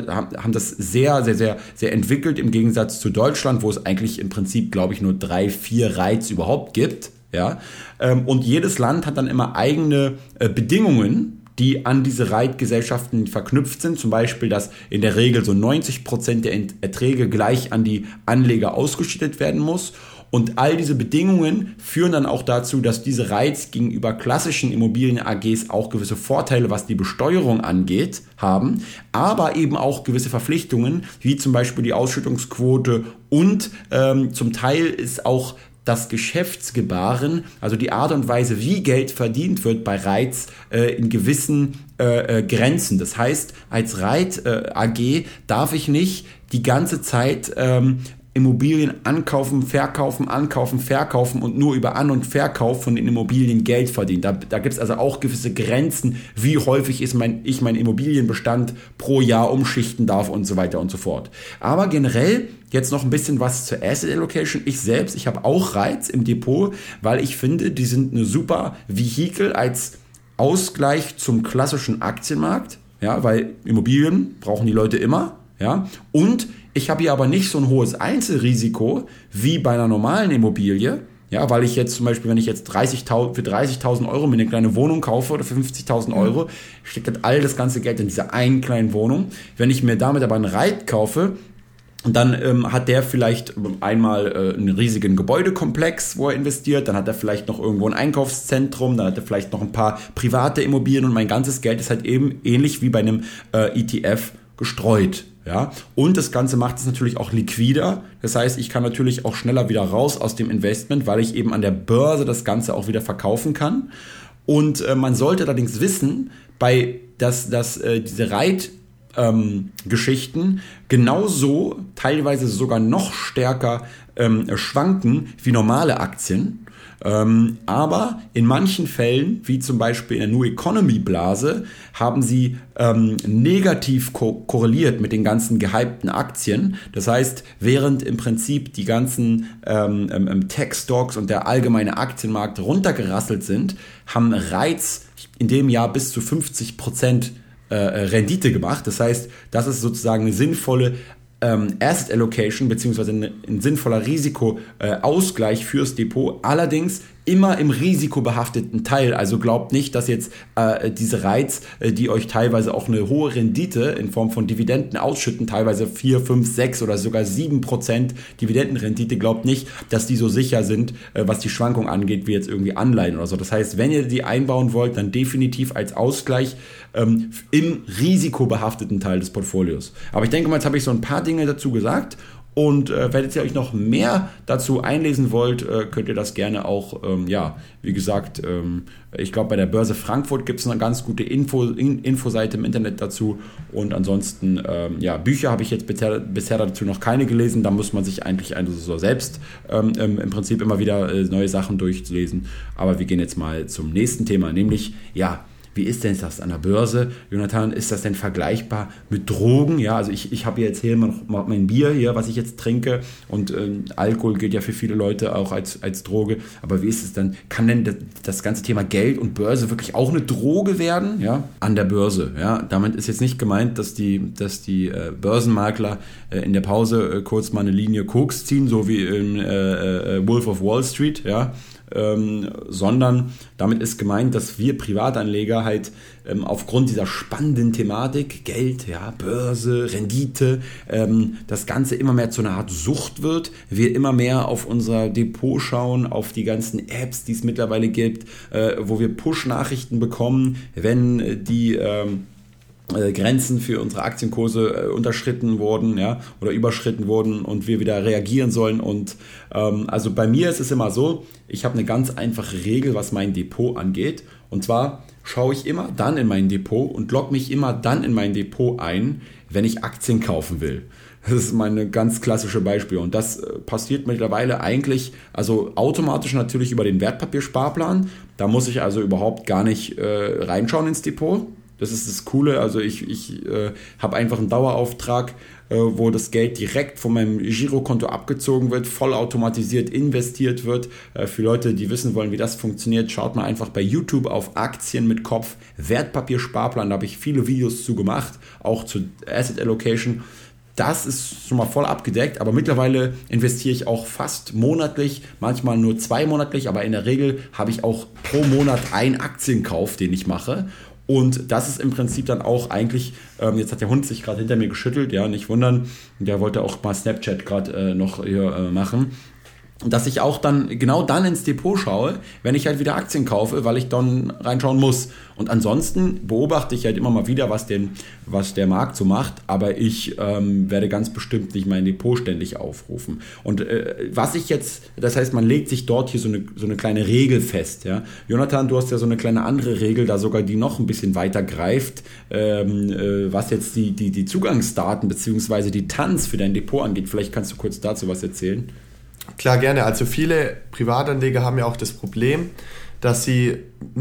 sehr, sehr, sehr, sehr entwickelt im Gegensatz zu Deutschland, wo es eigentlich im Prinzip, glaube ich, nur 3-4 REITs überhaupt gibt. Ja, und jedes Land hat dann immer eigene Bedingungen, die an diese REIT-Gesellschaften verknüpft sind. Zum Beispiel, dass in der Regel so 90% der Erträge gleich an die Anleger ausgeschüttet werden muss. Und all diese Bedingungen führen dann auch dazu, dass diese REITs gegenüber klassischen Immobilien-AGs auch gewisse Vorteile, was die Besteuerung angeht, haben, aber eben auch gewisse Verpflichtungen, wie zum Beispiel die Ausschüttungsquote und zum Teil ist auch das Geschäftsgebaren, also die Art und Weise, wie Geld verdient wird bei REITs in gewissen Grenzen. Das heißt, als REIT AG darf ich nicht die ganze Zeit Immobilien ankaufen, verkaufen und nur über An- und Verkauf von den Immobilien Geld verdienen. Da gibt es also auch gewisse Grenzen, wie häufig ich meinen Immobilienbestand pro Jahr umschichten darf und so weiter und so fort. Aber generell jetzt noch ein bisschen was zur Asset Allocation. Ich habe auch REITs im Depot, weil ich finde, die sind eine super Vehikel als Ausgleich zum klassischen Aktienmarkt, ja, weil Immobilien brauchen die Leute immer, ja, und ich habe hier aber nicht so ein hohes Einzelrisiko wie bei einer normalen Immobilie, Ja, weil ich jetzt zum Beispiel, wenn ich jetzt für 30.000 Euro mir eine kleine Wohnung kaufe oder für 50.000 Euro, steckt halt all das ganze Geld in dieser einen kleinen Wohnung. Wenn ich mir damit aber einen Reit kaufe, und dann hat der vielleicht einmal einen riesigen Gebäudekomplex, wo er investiert, dann hat er vielleicht noch irgendwo ein Einkaufszentrum, dann hat er vielleicht noch ein paar private Immobilien und mein ganzes Geld ist halt eben ähnlich wie bei einem ETF gestreut. Ja? Und das Ganze macht es natürlich auch liquider, das heißt, ich kann natürlich auch schneller wieder raus aus dem Investment, weil ich eben an der Börse das Ganze auch wieder verkaufen kann. Und man sollte allerdings wissen, dass diese Geschichten genauso, teilweise sogar noch stärker schwanken wie normale Aktien. Aber in manchen Fällen, wie zum Beispiel in der New Economy Blase, haben sie negativ korreliert mit den ganzen gehypten Aktien. Das heißt, während im Prinzip die ganzen Tech-Stocks und der allgemeine Aktienmarkt runtergerasselt sind, haben Reiz in dem Jahr bis zu 50% Rendite gemacht. Das heißt, das ist sozusagen eine sinnvolle Asset Allocation beziehungsweise ein sinnvoller Risikoausgleich fürs Depot. Allerdings immer im risikobehafteten Teil. Also glaubt nicht, dass jetzt diese Reiz, die euch teilweise auch eine hohe Rendite in Form von Dividenden ausschütten, teilweise 4, 5, 6 oder sogar 7% Dividendenrendite, glaubt nicht, dass die so sicher sind, was die Schwankung angeht, wie jetzt irgendwie Anleihen oder so. Das heißt, wenn ihr die einbauen wollt, dann definitiv als Ausgleich im risikobehafteten Teil des Portfolios. Aber ich denke mal, jetzt habe ich so ein paar Dinge dazu gesagt. Und wenn ihr euch noch mehr dazu einlesen wollt, könnt ihr das gerne auch, wie gesagt, ich glaube bei der Börse Frankfurt gibt es eine ganz gute Infoseite im Internet dazu. Und ansonsten, Bücher habe ich jetzt bisher dazu noch keine gelesen. Da muss man sich eigentlich so selbst im Prinzip immer wieder neue Sachen durchlesen. Aber wir gehen jetzt mal zum nächsten Thema, nämlich, wie ist denn das an der Börse? Jonathan, ist das denn vergleichbar mit Drogen? Ja, also ich habe jetzt hier noch mein Bier hier, was ich jetzt trinke und Alkohol gilt ja für viele Leute auch als Droge. Aber wie ist es dann? Kann denn das ganze Thema Geld und Börse wirklich auch eine Droge werden? Ja, an der Börse. Ja, damit ist jetzt nicht gemeint, dass die Börsenmakler in der Pause kurz mal eine Linie Koks ziehen, so wie in Wolf of Wall Street, ja. Sondern damit ist gemeint, dass wir Privatanleger halt aufgrund dieser spannenden Thematik, Geld, Börse, Rendite, das Ganze immer mehr zu einer Art Sucht wird, wir immer mehr auf unser Depot schauen, auf die ganzen Apps, die es mittlerweile gibt, wo wir Push-Nachrichten bekommen, wenn die Grenzen für unsere Aktienkurse unterschritten wurden, oder überschritten wurden und wir wieder reagieren sollen. Und also bei mir ist es immer so, ich habe eine ganz einfache Regel, was mein Depot angeht. Und zwar schaue ich immer dann in mein Depot und logge mich immer dann in mein Depot ein, wenn ich Aktien kaufen will. Das ist mein ganz klassisches Beispiel und das passiert mittlerweile eigentlich, also automatisch natürlich über den Wertpapiersparplan. Da muss ich also überhaupt gar nicht reinschauen ins Depot. Das ist das Coole, also ich habe einfach einen Dauerauftrag, wo das Geld direkt von meinem Girokonto abgezogen wird, vollautomatisiert investiert wird. Für Leute, die wissen wollen, wie das funktioniert, schaut mal einfach bei YouTube auf Aktien mit Kopf, Wertpapiersparplan, da habe ich viele Videos zu gemacht, auch zu Asset Allocation. Das ist schon mal voll abgedeckt, aber mittlerweile investiere ich auch fast monatlich, manchmal nur 2 monatlich, aber in der Regel habe ich auch pro Monat einen Aktienkauf, den ich mache. Und das ist im Prinzip dann auch eigentlich, jetzt hat der Hund sich gerade hinter mir geschüttelt, nicht wundern, der wollte auch mal Snapchat gerade noch hier machen, dass ich auch dann genau dann ins Depot schaue, wenn ich halt wieder Aktien kaufe, weil ich dann reinschauen muss. Und ansonsten beobachte ich halt immer mal wieder, was der Markt so macht, aber ich werde ganz bestimmt nicht mein Depot ständig aufrufen. Und was ich jetzt, das heißt, man legt sich dort hier so eine kleine Regel fest. Ja? Jonathan, du hast ja so eine kleine andere Regel, da sogar die noch ein bisschen weiter greift, was jetzt die Zugangsdaten bzw. die TANs für dein Depot angeht. Vielleicht kannst du kurz dazu was erzählen. Klar, gerne. Also viele Privatanleger haben ja auch das Problem, dass sie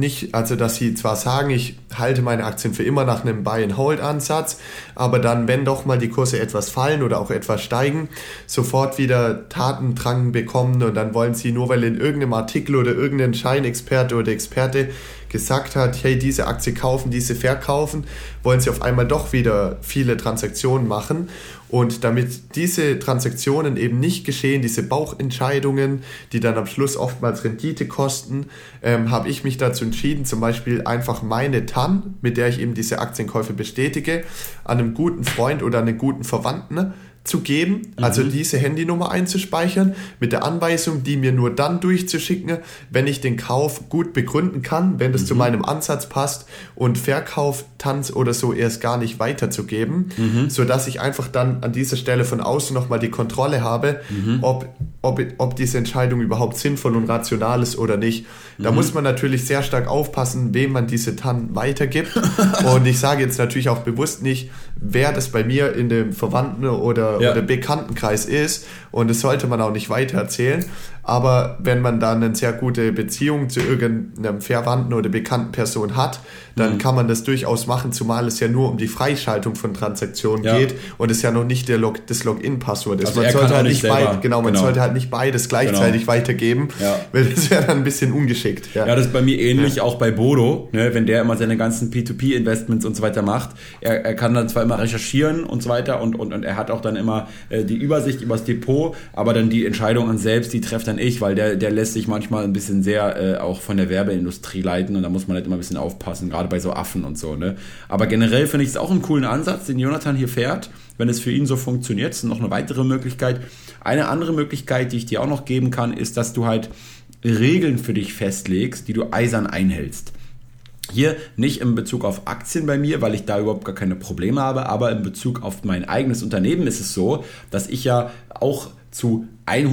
zwar sagen, ich halte meine Aktien für immer nach einem Buy-and-Hold-Ansatz, aber dann, wenn doch mal die Kurse etwas fallen oder auch etwas steigen, sofort wieder Tatendrang bekommen und dann wollen sie, nur weil in irgendeinem Artikel oder irgendein Scheinexperte oder Experte gesagt hat, hey, diese Aktie kaufen, diese verkaufen, wollen sie auf einmal doch wieder viele Transaktionen machen Und damit diese Transaktionen eben nicht geschehen, diese Bauchentscheidungen, die dann am Schluss oftmals Rendite kosten, habe ich mich dazu entschieden, zum Beispiel einfach meine TAN, mit der ich eben diese Aktienkäufe bestätige, an einem guten Freund oder einen guten Verwandten zu geben, also diese Handynummer einzuspeichern, mit der Anweisung, die mir nur dann durchzuschicken, wenn ich den Kauf gut begründen kann, wenn das zu meinem Ansatz passt, und Verkauf, Tanz oder so erst gar nicht weiterzugeben, sodass ich einfach dann an dieser Stelle von außen nochmal die Kontrolle habe, ob diese Entscheidung überhaupt sinnvoll und rational ist oder nicht. Da muss man natürlich sehr stark aufpassen, wem man diese TAN weitergibt. Und ich sage jetzt natürlich auch bewusst nicht, wer das bei mir in dem Verwandten oder Bekanntenkreis ist, und das sollte man auch nicht weitererzählen. Aber wenn man dann eine sehr gute Beziehung zu irgendeinem Verwandten oder bekannten Person hat, dann kann man das durchaus machen, zumal es ja nur um die Freischaltung von Transaktionen geht und es ja noch nicht das Login-Passwort ist. Also man sollte halt nicht sollte halt nicht beides gleichzeitig weitergeben, weil das wäre dann ein bisschen ungeschickt. Ja, das ist bei mir ähnlich, auch bei Bodo, ne, wenn der immer seine ganzen P2P-Investments und so weiter macht. Er kann dann zwar immer recherchieren und so weiter und er hat auch dann immer die Übersicht über das Depot, aber dann die Entscheidung an selbst, die trefft dann ich, weil der lässt sich manchmal ein bisschen sehr auch von der Werbeindustrie leiten, und da muss man halt immer ein bisschen aufpassen, gerade bei so Affen und so. Ne? Aber generell finde ich es auch einen coolen Ansatz, den Jonathan hier fährt, wenn es für ihn so funktioniert. Das ist noch eine weitere Möglichkeit. Eine andere Möglichkeit, die ich dir auch noch geben kann, ist, dass du halt Regeln für dich festlegst, die du eisern einhältst. Hier nicht in Bezug auf Aktien bei mir, weil ich da überhaupt gar keine Probleme habe, aber in Bezug auf mein eigenes Unternehmen ist es so, dass ich ja auch zu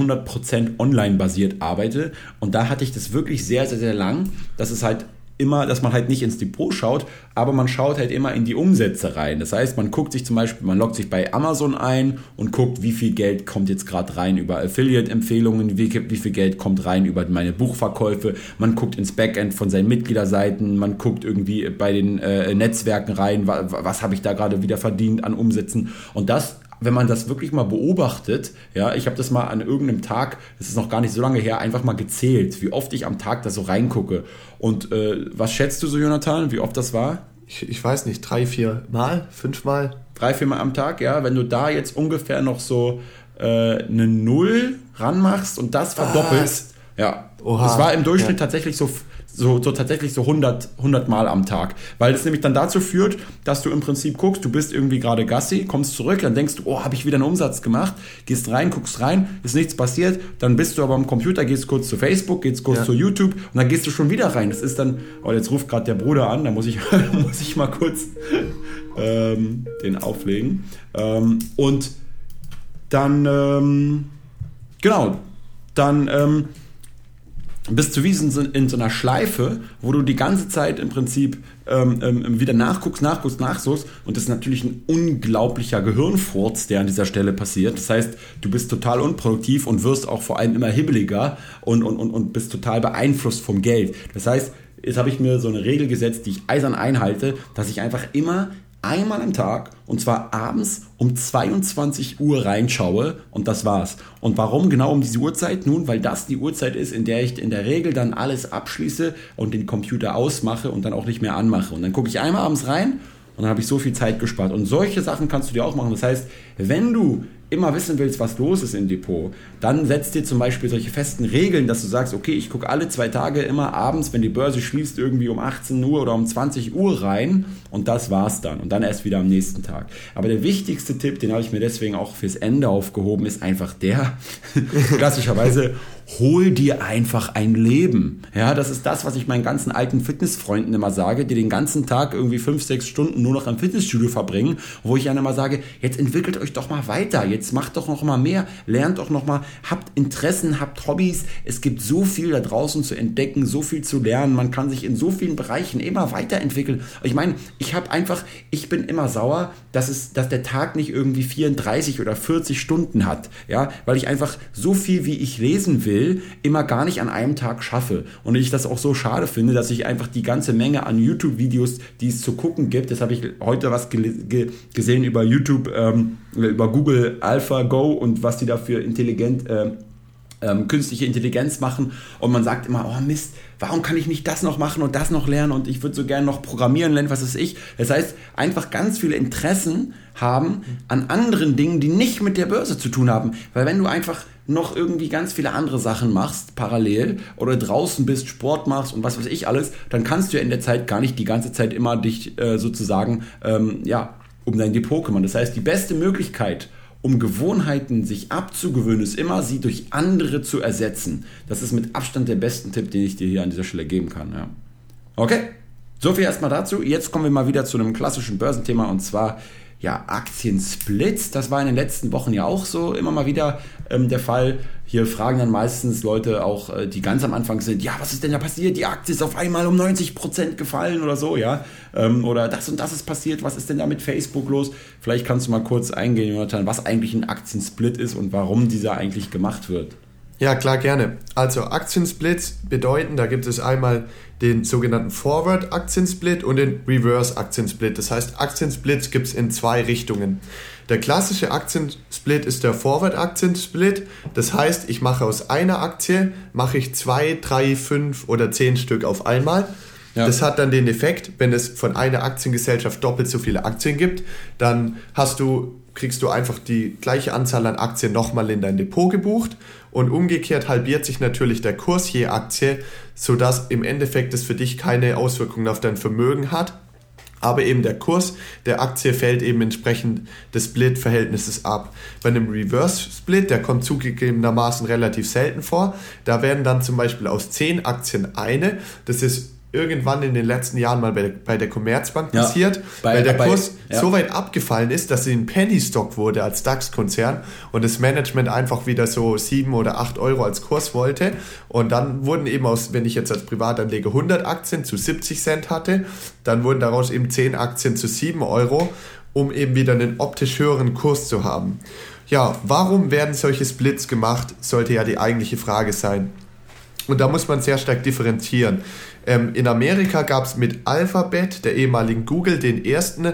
100% online basiert arbeite, und da hatte ich das wirklich sehr, sehr, sehr lang, dass es halt immer, dass man halt nicht ins Depot schaut, aber man schaut halt immer in die Umsätze rein. Das heißt, man guckt sich zum Beispiel, man loggt sich bei Amazon ein und guckt, wie viel Geld kommt jetzt gerade rein über Affiliate-Empfehlungen, wie viel Geld kommt rein über meine Buchverkäufe. Man guckt ins Backend von seinen Mitgliederseiten, man guckt irgendwie bei den Netzwerken rein, was habe ich da gerade wieder verdient an Umsätzen. Und das, wenn man das wirklich mal beobachtet, ja, ich habe das mal an irgendeinem Tag, das ist noch gar nicht so lange her, einfach mal gezählt, wie oft ich am Tag da so reingucke. Und was schätzt du so, Jonathan, wie oft das war? Ich weiß nicht, 3-4 Mal, 5 Mal? 3-4 Mal am Tag, ja. Wenn du da jetzt ungefähr noch so eine 0 ranmachst und das verdoppelst, ja. Oha. Das war im Durchschnitt tatsächlich so 100 Mal am Tag. Weil das nämlich dann dazu führt, dass du im Prinzip guckst, du bist irgendwie gerade Gassi, kommst zurück, dann denkst du, oh, habe ich wieder einen Umsatz gemacht, gehst rein, guckst rein, ist nichts passiert, dann bist du aber am Computer, gehst kurz zu Facebook, gehst kurz zu YouTube und dann gehst du schon wieder rein. Das ist dann, oh, jetzt ruft gerade der Bruder an, da muss ich mal kurz den auflegen. Und dann, bist du wie in so einer Schleife, wo du die ganze Zeit im Prinzip wieder nachguckst und das ist natürlich ein unglaublicher Gehirnfurz, der an dieser Stelle passiert. Das heißt, du bist total unproduktiv und wirst auch vor allem immer hibbeliger und bist total beeinflusst vom Geld. Das heißt, jetzt habe ich mir so eine Regel gesetzt, die ich eisern einhalte, dass ich einfach immer einmal am Tag, und zwar abends um 22 Uhr reinschaue, und das war's. Und warum genau um diese Uhrzeit? Nun, weil das die Uhrzeit ist, in der ich in der Regel dann alles abschließe und den Computer ausmache und dann auch nicht mehr anmache. Und dann gucke ich einmal abends rein und dann habe ich so viel Zeit gespart. Und solche Sachen kannst du dir auch machen. Das heißt, wenn du immer wissen willst, was los ist im Depot, dann setzt dir zum Beispiel solche festen Regeln, dass du sagst, okay, ich gucke alle 2 Tage immer abends, wenn die Börse schließt, irgendwie um 18 Uhr oder um 20 Uhr rein, und das war's dann. Und dann erst wieder am nächsten Tag. Aber der wichtigste Tipp, den habe ich mir deswegen auch fürs Ende aufgehoben, ist einfach der, klassischerweise, hol dir einfach ein Leben. Ja, das ist das, was ich meinen ganzen alten Fitnessfreunden immer sage, die den ganzen Tag irgendwie 5-6 Stunden nur noch am Fitnessstudio verbringen, wo ich dann immer sage, jetzt entwickelt euch doch mal weiter, jetzt macht doch noch mal mehr, lernt doch noch mal, habt Interessen, habt Hobbys. Es gibt so viel da draußen zu entdecken, so viel zu lernen, man kann sich in so vielen Bereichen immer weiterentwickeln. Ich meine, ich bin immer sauer, dass der Tag nicht irgendwie 34 oder 40 Stunden hat, ja, weil ich einfach so viel, wie ich lesen will, immer gar nicht an einem Tag schaffe. Und ich das auch so schade finde, dass ich einfach die ganze Menge an YouTube-Videos, die es zu gucken gibt, das habe ich heute was gesehen über YouTube, über Google AlphaGo und was die dafür intelligent künstliche Intelligenz machen und man sagt immer, oh Mist, warum kann ich nicht das noch machen und das noch lernen und ich würde so gerne noch programmieren lernen, was weiß ich. Das heißt, einfach ganz viele Interessen haben an anderen Dingen, die nicht mit der Börse zu tun haben. Weil wenn du einfach noch irgendwie ganz viele andere Sachen machst, parallel, oder draußen bist, Sport machst und was weiß ich alles, dann kannst du ja in der Zeit gar nicht die ganze Zeit immer dich sozusagen um dein Depot kümmern. Das heißt, die beste Möglichkeit, um Gewohnheiten sich abzugewöhnen, ist immer, sie durch andere zu ersetzen. Das ist mit Abstand der beste Tipp, den ich dir hier an dieser Stelle geben kann. Ja. Okay, so viel erstmal dazu. Jetzt kommen wir mal wieder zu einem klassischen Börsenthema und zwar Aktiensplits. Das war in den letzten Wochen ja auch so immer mal wieder der Fall. Hier fragen dann meistens Leute auch, die ganz am Anfang sind, was ist denn da passiert? Die Aktie ist auf einmal um 90% gefallen oder so, ja. Oder das und das ist passiert, was ist denn da mit Facebook los? Vielleicht kannst du mal kurz eingehen, Jonathan, was eigentlich ein Aktiensplit ist und warum dieser eigentlich gemacht wird. Ja, klar, gerne. Also Aktiensplits bedeuten, da gibt es einmal den sogenannten Forward-Aktiensplit und den Reverse-Aktiensplit. Das heißt, Aktiensplits gibt es in 2 Richtungen. Der klassische Aktiensplit ist der Forward-Aktiensplit. Das heißt, ich mache aus einer Aktie, 2, 3, 5 oder 10 Stück auf einmal. Ja. Das hat dann den Effekt, wenn es von einer Aktiengesellschaft doppelt so viele Aktien gibt, dann kriegst du einfach die gleiche Anzahl an Aktien nochmal in dein Depot gebucht und umgekehrt halbiert sich natürlich der Kurs je Aktie, sodass im Endeffekt es für dich keine Auswirkungen auf dein Vermögen hat, aber eben der Kurs der Aktie fällt eben entsprechend des Split-Verhältnisses ab. Bei einem Reverse-Split, der kommt zugegebenermaßen relativ selten vor, da werden dann zum Beispiel aus 10 Aktien eine, das ist irgendwann in den letzten Jahren mal bei der Commerzbank passiert, weil der Kurs so weit abgefallen ist, dass sie ein Penny-Stock wurde als DAX-Konzern und das Management einfach wieder so 7 oder 8 Euro als Kurs wollte und dann wurden eben wenn ich jetzt als Privatanleger 100 Aktien zu 70 Cent hatte, dann wurden daraus eben 10 Aktien zu 7 Euro, um eben wieder einen optisch höheren Kurs zu haben. Ja, warum werden solche Splits gemacht, sollte ja die eigentliche Frage sein. Und da muss man sehr stark differenzieren. In Amerika gab es mit Alphabet, der ehemaligen Google, den ersten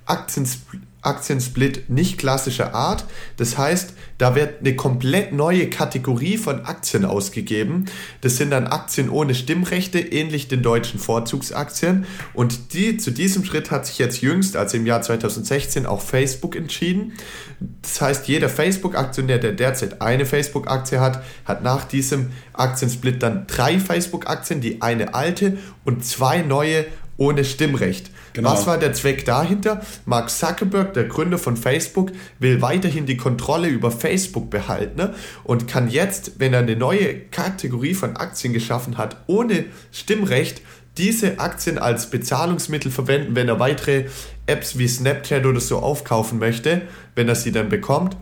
Aktiensplit nicht klassischer Art. Das heißt, da wird eine komplett neue Kategorie von Aktien ausgegeben. Das sind dann Aktien ohne Stimmrechte, ähnlich den deutschen Vorzugsaktien. Und zu diesem Schritt hat sich jetzt jüngst, also im Jahr 2016, auch Facebook entschieden. Das heißt, jeder Facebook-Aktionär, der derzeit eine Facebook-Aktie hat, hat nach diesem Aktiensplit dann 3 Facebook-Aktien, die eine alte und 2 neue ohne Stimmrecht. Genau. Was war der Zweck dahinter? Mark Zuckerberg, der Gründer von Facebook, will weiterhin die Kontrolle über Facebook behalten und kann jetzt, wenn er eine neue Kategorie von Aktien geschaffen hat, ohne Stimmrecht, diese Aktien als Bezahlungsmittel verwenden, wenn er weitere Apps wie Snapchat oder so aufkaufen möchte, wenn er sie dann bekommt.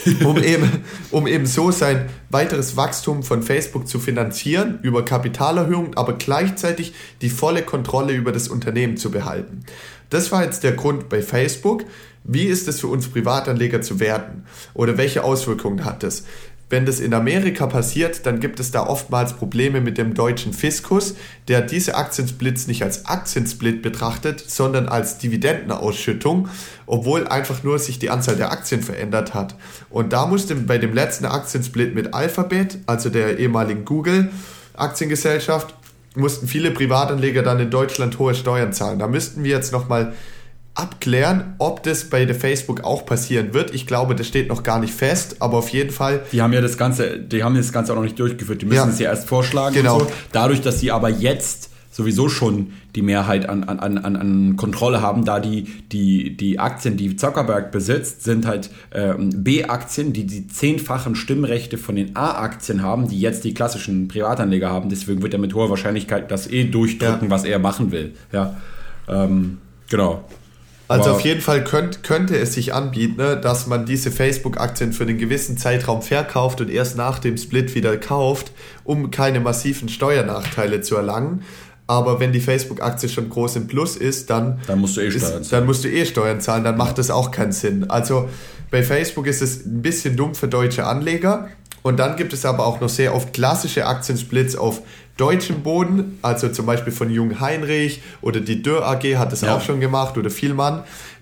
um eben so sein weiteres Wachstum von Facebook zu finanzieren über Kapitalerhöhung, aber gleichzeitig die volle Kontrolle über das Unternehmen zu behalten. Das war jetzt der Grund bei Facebook. Wie ist es für uns Privatanleger zu werten? Oder welche Auswirkungen hat das? Wenn das in Amerika passiert, dann gibt es da oftmals Probleme mit dem deutschen Fiskus, der diese Aktiensplits nicht als Aktiensplit betrachtet, sondern als Dividendenausschüttung, obwohl einfach nur sich die Anzahl der Aktien verändert hat. Und da musste bei dem letzten Aktiensplit mit Alphabet, also der ehemaligen Google-Aktiengesellschaft, mussten viele Privatanleger dann in Deutschland hohe Steuern zahlen. Da müssten wir jetzt nochmal abklären, ob das bei der Facebook auch passieren wird. Ich glaube, das steht noch gar nicht fest, aber auf jeden Fall. Die haben das Ganze auch noch nicht durchgeführt. Die müssen es ja erst vorschlagen. Genau. Und so. Dadurch, dass sie aber jetzt sowieso schon die Mehrheit an Kontrolle haben, da die Aktien, die Zuckerberg besitzt, sind halt B-Aktien, die 10-fachen Stimmrechte von den A-Aktien haben, die jetzt die klassischen Privatanleger haben. Deswegen wird er mit hoher Wahrscheinlichkeit das durchdrücken, was er machen will. Ja, genau. Also auf jeden Fall könnte es sich anbieten, dass man diese Facebook-Aktien für einen gewissen Zeitraum verkauft und erst nach dem Split wieder kauft, um keine massiven Steuernachteile zu erlangen. Aber wenn die Facebook-Aktie schon groß im Plus ist, dann musst du Steuern zahlen, dann macht das auch keinen Sinn. Also bei Facebook ist es ein bisschen dumm für deutsche Anleger. Und dann gibt es aber auch noch sehr oft klassische Aktiensplits auf deutschem Boden, also zum Beispiel von Jung Heinrich oder die Dürr AG hat das auch schon gemacht oder Vielmann.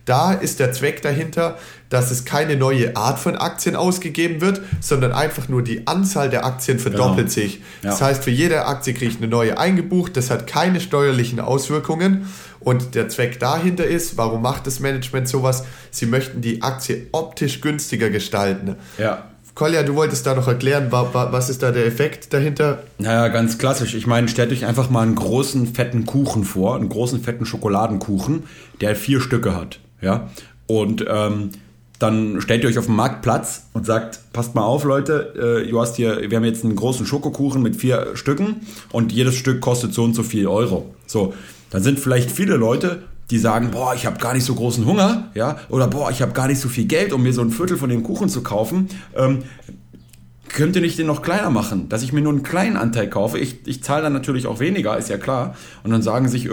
Da ist der Zweck dahinter, dass es keine neue Art von Aktien ausgegeben wird, sondern einfach nur die Anzahl der Aktien verdoppelt sich. Ja. Das heißt, für jede Aktie kriege ich eine neue eingebucht, das hat keine steuerlichen Auswirkungen. Und der Zweck dahinter ist, warum macht das Management sowas? Sie möchten die Aktie optisch günstiger gestalten. Ja. Kolja, du wolltest da noch erklären, was ist da der Effekt dahinter? Naja, ganz klassisch. Ich meine, stellt euch einfach mal einen großen, fetten Kuchen vor, einen großen, fetten Schokoladenkuchen, der 4 Stücke hat. Ja? Und dann stellt ihr euch auf den Marktplatz und sagt, passt mal auf, Leute, wir haben jetzt einen großen Schokokuchen mit 4 Stücken und jedes Stück kostet so und so viel Euro. So, dann sind vielleicht viele Leute, die sagen, boah, ich habe gar nicht so großen Hunger, ja, oder boah, ich habe gar nicht so viel Geld, um mir so ein Viertel von dem Kuchen zu kaufen. Könnt ihr nicht den noch kleiner machen, dass ich mir nur einen kleinen Anteil kaufe? Ich zahle dann natürlich auch weniger, ist ja klar. Und dann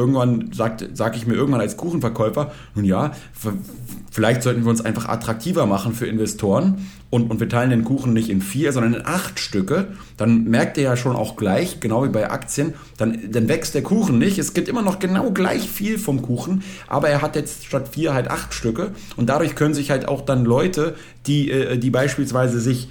sag ich mir irgendwann als Kuchenverkäufer, nun ja, vielleicht sollten wir uns einfach attraktiver machen für Investoren und wir teilen den Kuchen nicht in 4, sondern in 8 Stücke. Dann merkt ihr ja schon auch gleich, genau wie bei Aktien, dann wächst der Kuchen nicht. Es gibt immer noch genau gleich viel vom Kuchen, aber er hat jetzt statt 4 halt 8 Stücke und dadurch können sich halt auch dann Leute, die beispielsweise sich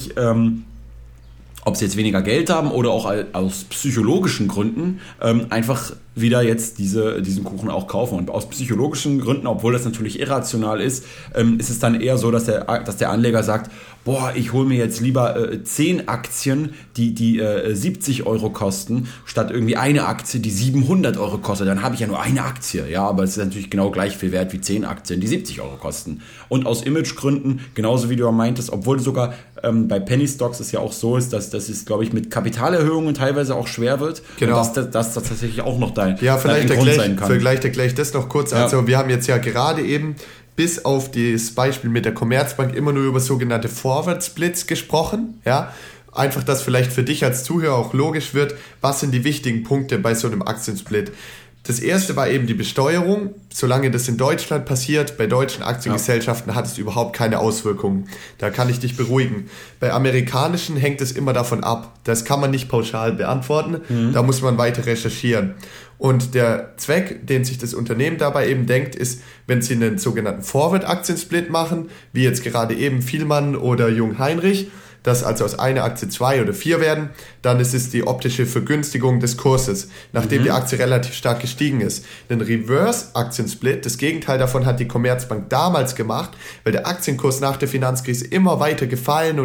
ob sie jetzt weniger Geld haben oder auch aus psychologischen Gründen, einfach wieder jetzt diesen Kuchen auch kaufen. Und aus psychologischen Gründen, obwohl das natürlich irrational ist es dann eher so, dass der Anleger sagt, boah, ich hole mir jetzt lieber 10 Aktien, die 70 Euro kosten, statt irgendwie eine Aktie, die 700 Euro kostet. Dann habe ich ja nur eine Aktie. Ja, aber es ist natürlich genau gleich viel wert wie 10 Aktien, die 70 Euro kosten. Und aus Imagegründen, genauso wie du meintest, obwohl sogar bei Penny Stocks es ja auch so ist, dass es, glaube ich, mit Kapitalerhöhungen teilweise auch schwer wird. Genau. Und dass das tatsächlich auch noch dein vielleicht Grund sein kann. Vielleicht erkläre ich das noch kurz. Ja. Also wir haben jetzt ja gerade eben bis auf das Beispiel mit der Commerzbank immer nur über sogenannte Forward Splits gesprochen. Ja? Einfach, dass vielleicht für dich als Zuhörer auch logisch wird, was sind die wichtigen Punkte bei so einem Aktiensplit. Das erste war eben die Besteuerung. Solange das in Deutschland passiert, bei deutschen Aktiengesellschaften hat es überhaupt keine Auswirkungen. Da kann ich dich beruhigen. Bei amerikanischen hängt es immer davon ab. Das kann man nicht pauschal beantworten. Da muss man weiter recherchieren. Und der Zweck, den sich das Unternehmen dabei eben denkt, ist, wenn sie einen sogenannten Forward-Aktiensplit machen, wie jetzt gerade eben Vielmann oder Jung-Heinrich, dass also aus einer Aktie 2 oder 4 werden, dann ist es die optische Vergünstigung des Kurses, nachdem die Aktie relativ stark gestiegen ist. Den Reverse-Aktiensplit, das Gegenteil davon hat die Commerzbank damals gemacht, weil der Aktienkurs nach der Finanzkrise immer weiter gefallen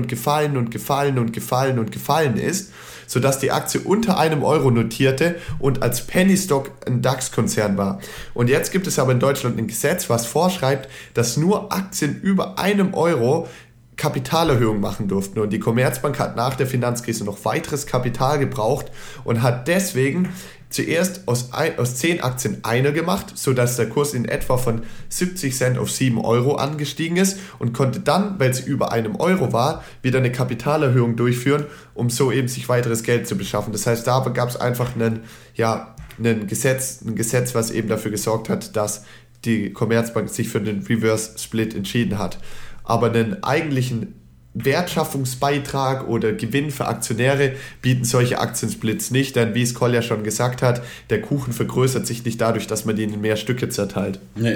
ist, sodass die Aktie unter €1 notierte und als Penny Stock ein DAX-Konzern war. Und jetzt gibt es aber in Deutschland ein Gesetz, was vorschreibt, dass nur Aktien über €1 Kapitalerhöhung machen durften. Und die Commerzbank hat nach der Finanzkrise noch weiteres Kapital gebraucht und hat deswegen zuerst aus 10 Aktien eine gemacht, sodass der Kurs in etwa von 70 Cent auf 7 Euro angestiegen ist und konnte dann, weil sie über €1 war, wieder eine Kapitalerhöhung durchführen, um so eben sich weiteres Geld zu beschaffen. Das heißt, da gab es einfach ein Gesetz, was eben dafür gesorgt hat, dass die Commerzbank sich für den Reverse Split entschieden hat. Aber einen eigentlichen Wertschaffungsbeitrag oder Gewinn für Aktionäre bieten solche Aktiensplits nicht, denn wie es Kolja schon gesagt hat, der Kuchen vergrößert sich nicht dadurch, dass man den in mehr Stücke zerteilt. Nee.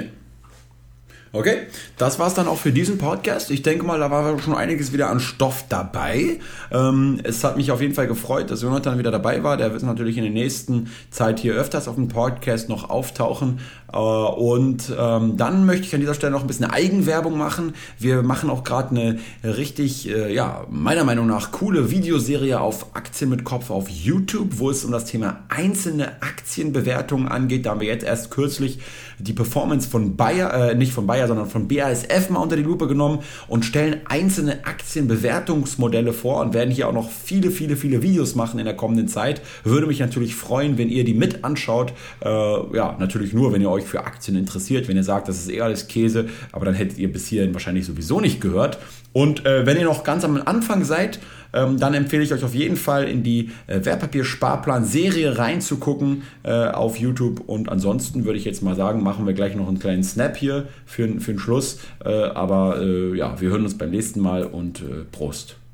Okay, das war's dann auch für diesen Podcast. Ich denke mal, da war schon einiges wieder an Stoff dabei. Es hat mich auf jeden Fall gefreut, dass Jonathan wieder dabei war. Der wird natürlich in der nächsten Zeit hier öfters auf dem Podcast noch auftauchen. Und dann möchte ich an dieser Stelle noch ein bisschen Eigenwerbung machen. Wir machen auch gerade eine richtig, meiner Meinung nach coole Videoserie auf Aktien mit Kopf auf YouTube, wo es um das Thema einzelne Aktienbewertungen angeht. Da haben wir jetzt erst kürzlich die Performance von sondern von BASF mal unter die Lupe genommen und stellen einzelne Aktienbewertungsmodelle vor und werden hier auch noch viele, viele, viele Videos machen in der kommenden Zeit. Würde mich natürlich freuen, wenn ihr die mit anschaut. Natürlich nur, wenn ihr euch für Aktien interessiert. Wenn ihr sagt, das ist eher alles Käse, aber dann hättet ihr bis hierhin wahrscheinlich sowieso nicht gehört. Und wenn ihr noch ganz am Anfang seid, dann empfehle ich euch auf jeden Fall in die Wertpapier-Sparplan-Serie reinzugucken auf YouTube. Und ansonsten würde ich jetzt mal sagen, machen wir gleich noch einen kleinen Snap hier für den Schluss. Wir hören uns beim nächsten Mal und Prost.